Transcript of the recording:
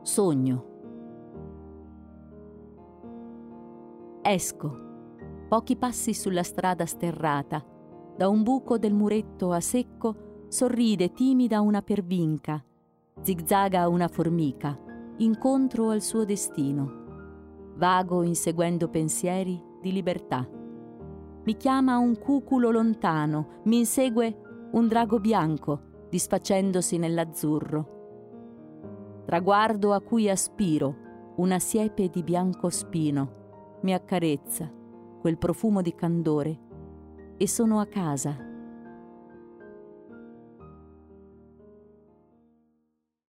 Sogno. Esco, pochi passi sulla strada sterrata. Da un buco del muretto a secco sorride timida una pervinca, zigzaga una formica, incontro al suo destino. Vago inseguendo pensieri di libertà. Mi chiama un cuculo lontano, mi insegue un drago bianco, disfacendosi nell'azzurro. Traguardo a cui aspiro, una siepe di bianco spino, mi accarezza quel profumo di candore e sono a casa